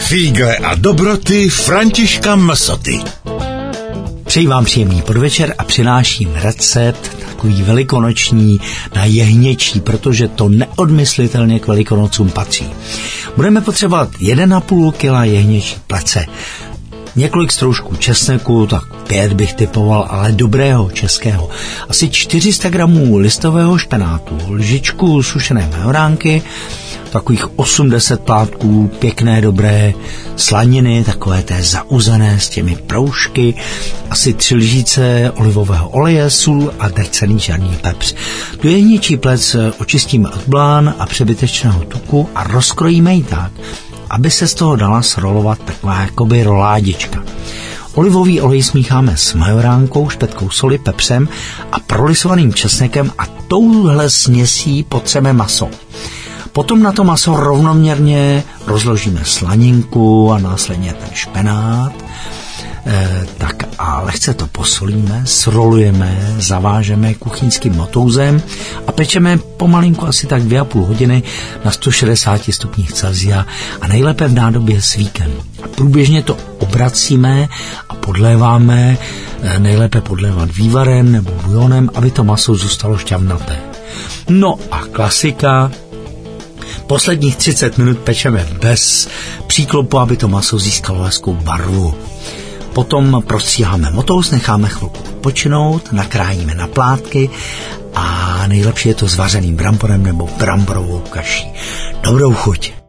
Fígle a dobroty Františka Msoty. Přeji vám příjemný podvečer a přináším recept takový velikonoční na jehněčí, protože to neodmyslitelně k Velikonocům patří. Budeme potřebovat 1,5 kg jehněčí plece, několik stroužků česneku, tak 5 bych typoval, ale dobrého českého, asi 400 gramů listového špenátu, lžičku sušené majoránky, takových 80 plátků pěkné, dobré slaniny, takové té zauzené s těmi proužky, asi 3 lžíce olivového oleje, sůl a drcený černý pepř. Tu jehněčí plec očistíme od blán a přebytečného tuku a rozkrojíme ji tak, aby se z toho dala srolovat taková jakoby roládička. Olivový olej smícháme s majoránkou, špetkou soli, pepřem a prolisovaným česnekem a touhle směsí potřeme maso. Potom na to maso rovnoměrně rozložíme slaninku a následně ten špenát. Tak a lehce to posolíme, srolujeme, zavážeme kuchyňským motouzem a pečeme pomalinku asi tak 2,5 hodiny na 160 stupních Celsia a nejlépe v nádobě s víkem. A průběžně to obracíme a podléváme, nejlépe podlévat vývarem nebo bujonem, aby to maso zůstalo šťavnaté. No a klasika, posledních 30 minut pečeme bez příklopu, aby to maso získalo hezkou barvu. Potom prostříháme motouz, necháme chvilku odpočinout, nakrájíme na plátky a nejlepší je to s vařeným bramborem nebo bramborovou kaší. Dobrou chuť!